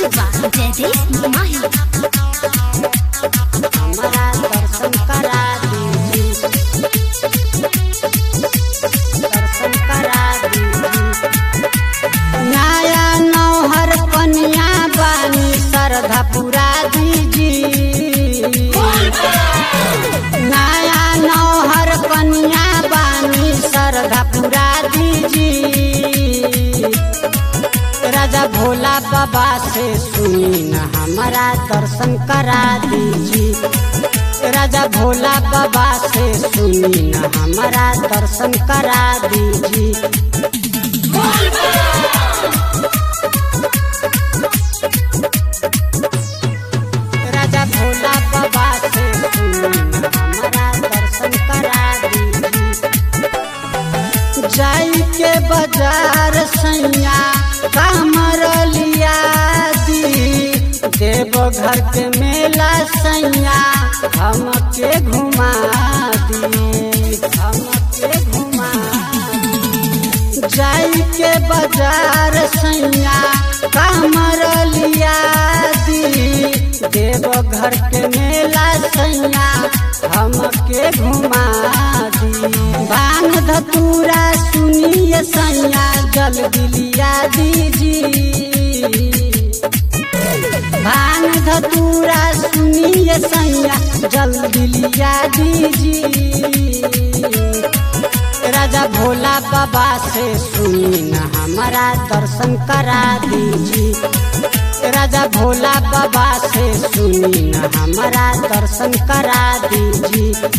बा जयदेव माही। हमारा दर्शन करा दीजिए, दर्शन करा दीजिए। नया नौहर कन्या बानी श्रद्धा पूरा दीजिए। नया नौहर कन्या बानी श्रद्धा पूरा दीजिए। राजा भोला बाबा से सुनी न हमारा दर्शन करा दीजिए। राजा भोला बाबा से सुनी न हमारा दर्शन करा दीजिए। राजा भोला बाबा से सुनी न हमारा दर्शन करा दीजिए। जाई के बाजार सैया कामर लिया दी, देवघर के मेला सैया हमके घुमा दी, हमके घुमा दी। जाई के बाजार सैया कामर लिया दी, देवघर के मेला सैया हमके घुमा दी। भांग धतूरा सुनिए सैया जल्दी लिया दीजिए। भांग धतूरा सुनिए सैया जल्दी लिया दीजिए। राजा भोला बाबा से सुनी न हमारा दर्शन करा दीजिए। राजा भोला बाबा से सुनी न हमारा दर्शन करा दीजिए।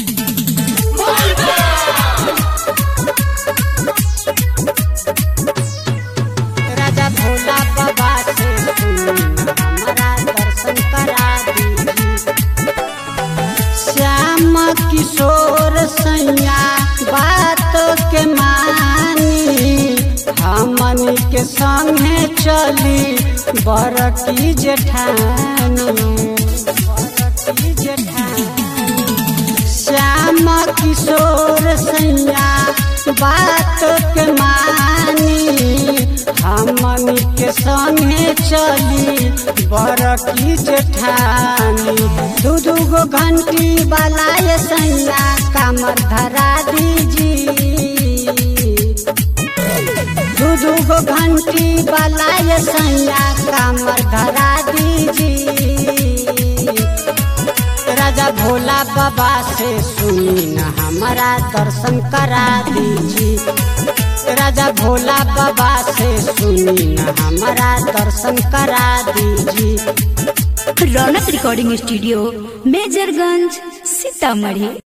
राजा भोला बाबा से सुनी न हमारा दर्शन करा दीजिए। श्याम किशोर सैया बात के मानी, हमनी के संगे चली बड़की जेठानी, बड़की जेठानी। श्याम किशोर सैया बात के मानी, हमनी के संगे चली बड़की जेठानी। दू गो घंटी वाला ये सैया कामर धरा दीजिए। दू गो घंटी वाला ये सैया कामर धरा दीजिए। राजा भोला बाबा से सुनी न हमारा दर्शन करा दीजिए। राजा भोला बाबा से सुनी न हमारा दर्शन करा दीजिए। Raunak recording studio Majorganj Sitamarhi.